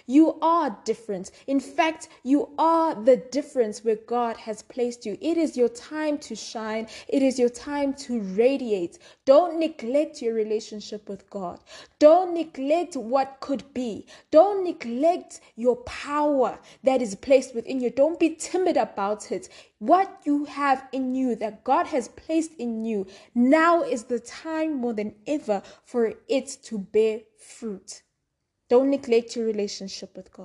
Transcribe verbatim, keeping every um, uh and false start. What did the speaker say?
You are different. In fact, you are the difference where God has placed you. It is your time to shine. It is your time to radiate. Don't neglect your relationship with God. Don't neglect what could be. Don't neglect your power that is placed within you. Don't be timid about it. What you have in you, that God has placed in you, now is the time more than ever for it to bear fruit. Don't neglect your relationship with God.